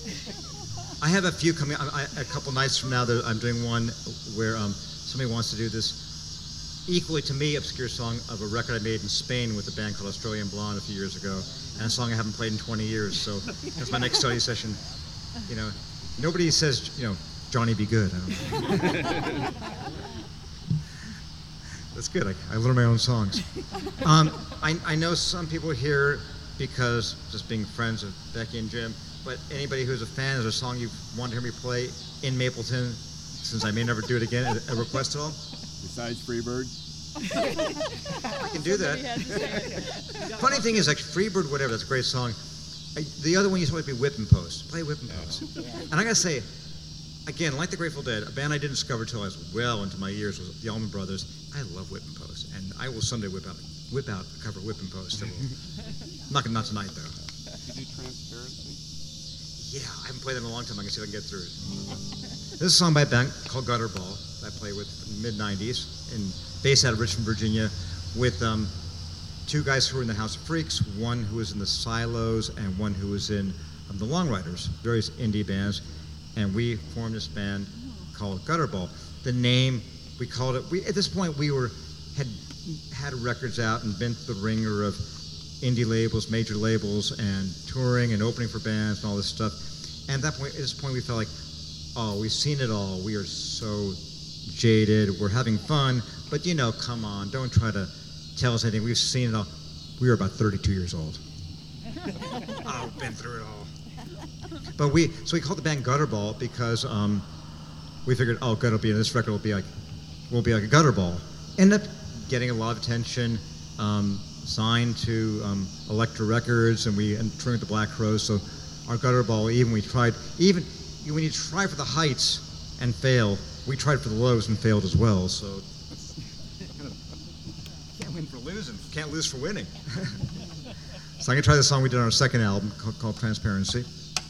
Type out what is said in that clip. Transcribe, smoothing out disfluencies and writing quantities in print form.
I have a few coming. A couple nights from now, I'm doing one where somebody wants to do this equally to me obscure song of a record I made in Spain with a band called Australian Blonde a few years ago, and a song I haven't played in 20 years. So that's my next study session. You know, nobody says, you know, Johnny be good. That's good. I learn my own songs. I know some people here because just being friends of Becky and Jim, but anybody who's a fan, is there a song you want to hear me play in Mapleton, since I may never do it again, a request at all? Besides Freebird? I can do that. Funny thing is, like Freebird, whatever, that's a great song. The other one used to always be Whippin' Post. Play Whippin' Post. And I gotta say, again, like the Grateful Dead, a band I didn't discover until I was well into my years was the Allman Brothers. I love Whippin' Post, and I will someday whip out a cover of Whippin' Post. Not tonight, though. You do Transparency? Yeah, I haven't played it in a long time. I can see if I can get through it. This is a song by a band called Gutterball that I played with in the mid-'90s, and based out of Richmond, Virginia, with two guys who were in the House of Freaks, one who was in the Silos, and one who was in the Long Riders, various indie bands. And we formed this band called Gutterball. The name, we called it, at this point we had records out and been through the ringer of indie labels, major labels, and touring and opening for bands and all this stuff. And at this point we felt like, oh, we've seen it all. We are so jaded. We're having fun, but you know, come on, don't try to tell us anything. We've seen it all. We were about 32 years old. Oh, been through it all. But we called the band Gutterball because we figured, oh, this record will be like a Gutterball. Ended up getting a lot of attention. Signed to Elektra Records, and we toured with the Black Crowes. So our Gutterball, when you try for the heights and fail, we tried for the lows and failed as well. So can't win for losing, can't lose for winning. So I'm gonna try the song we did on our second album called Transparency.